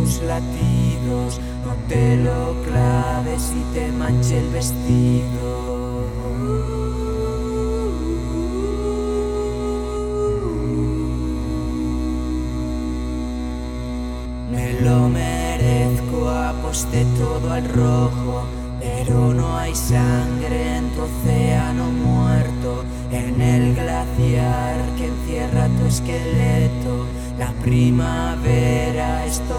tus latidos, no te lo claves y te manche el vestido. Me lo merezco, aposté todo al rojo, pero no hay sangre en tu océano muerto, en el glaciar que encierra tu esqueleto. La primavera es